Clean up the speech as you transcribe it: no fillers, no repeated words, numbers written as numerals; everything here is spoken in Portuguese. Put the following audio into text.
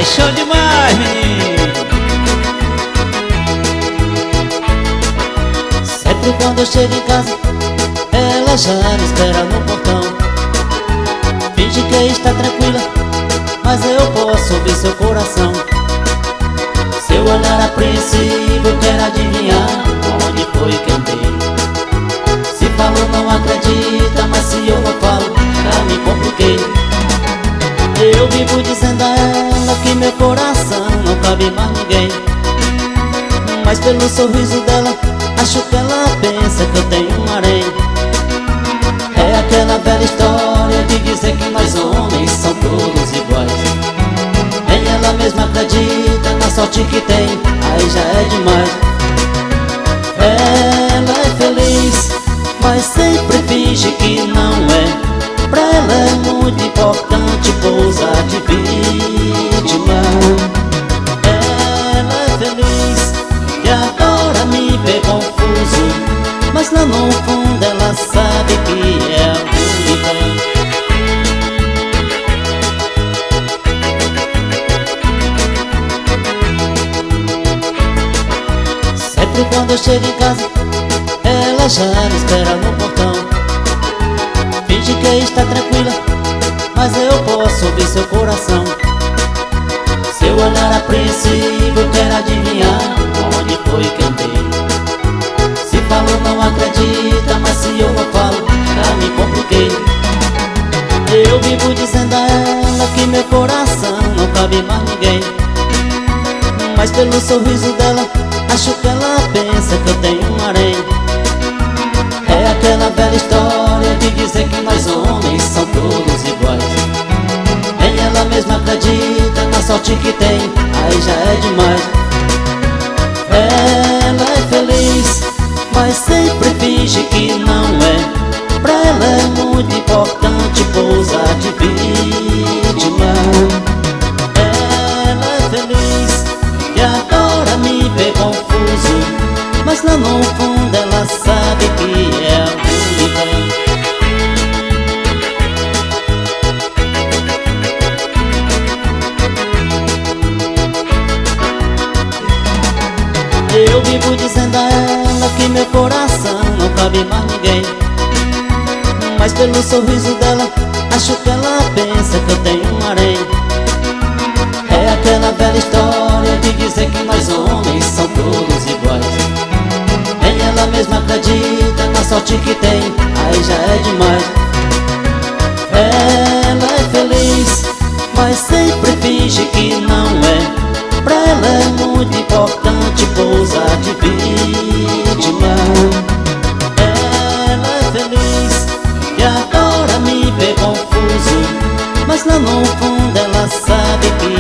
show demais, menino. Sempre quando eu chego em casa, ela já me espera no portão. Finge que está tranquila, mas eu posso ouvir seu coração. Seu olhar apreensivo quer adivinhar onde foi que andei. Se falou não acredita, mas se eu não falo, já me compliquei. Eu vivo dizendo a ela que meu coração não cabe mais ninguém. Mas pelo sorriso dela, acho que ela pensa que eu tenho um harém. É aquela velha história de dizer que nós homens são todos iguais. Nem ela mesma acredita na sorte que tem, aí já é demais. Ela é feliz, mas sempre finge que não é. Pra ela é muito importante pousar de vítima. Ela é feliz e adora me ver confuso, mas lá no fundo ela sabe que é a única. Sempre quando eu chego em casa, ela já me espera no portão. Finge que está tranquila, mas eu posso ouvir seu coração. Seu olhar apreensivo quer adivinhar onde foi que andei. Se falou não acredita, mas se eu não falo, já me compliquei. Eu vivo dizendo a ela que meu coração não cabe mais ninguém. Mas pelo sorriso dela, acho que ela pensa que eu tenho um harém. É aquela velha história de dizer que nós homens são todos iguais. Nem ela mesma acredita na sorte que tem, aí já é demais. Ela é feliz, mas sempre finge que não é. Pra ela é muito importante pousar de vítima. Ela é feliz e adora me ver confuso, mas lá no fundo ela sabe que é a única. Eu vivo dizendo a ela que meu coração não cabe mais ninguém. Mas pelo sorriso dela, acho que ela pensa que eu tenho um harém. É aquela velha história de dizer que nós homens são todos iguais. Nem ela mesma acredita na sorte que tem, aí já é demais. Ela é feliz, mas sempre finge que não é. Pra ela é muito importante pousar de vítima. Ela é feliz e adora me ver confuso, mas lá no fundo ela sabe que